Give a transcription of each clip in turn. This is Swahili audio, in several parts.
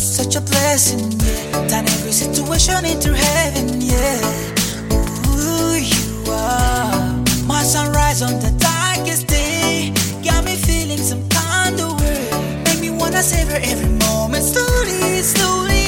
such a blessing, yeah. Turn every situation into heaven, yeah. Ooh, you are my sunrise on the darkest day. Got me feeling some kind of way. Make me wanna savor every moment slowly, slowly.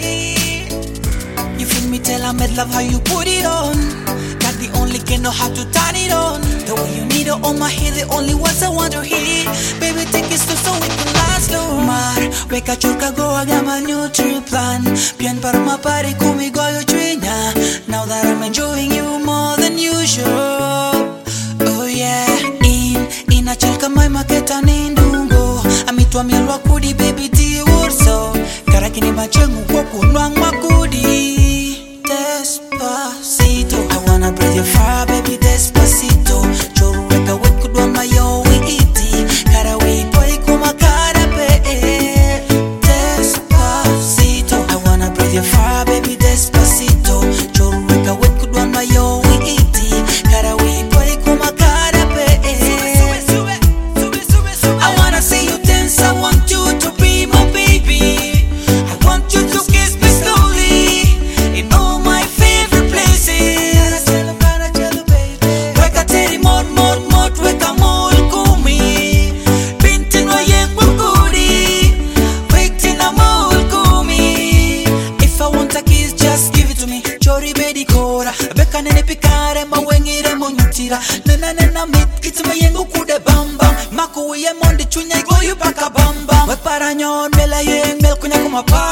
You feel me till I'm in love how you put it on. Got the only can know how to turn it on. The way you need it on my head, the only words I want to hear. Baby, take it slow so we can last no mar. Weka churka go agama new trip plan. Bien para my party conmigo yo chuina. Now that I'm enjoying you more than usual. Oh yeah, in a chilka my maketa nindungo. Amitwa mielwa kudi baby ti urso. Karakini machengu kwa kunwang makudi. Despacito, I wanna breathe your fire, baby, despacito. Choru weka weku dwa mayo we iti. Kara we boy kuma kara pe. Despacito, I wanna breathe your fire, baby, despacito. Choru weka weku dwa mayo we iti. Kara we boy kuma kara pe. I wanna see you dance, I want you to be my baby. I want you to kiss me slowly in all my favorite places. Weka teri mod weka mol kumi. Binti no yengu kudi. Wekti na mol kumi. If I want a kiss, just give it to me. Chori bedi kora. Beka nene pikare ma wengire monyutira. Nena mit kitu ma yengu kude bam bam. Maku uye mondi chunya go you baka bam bam. We para nyon mela yeng mel kunya kuma pa.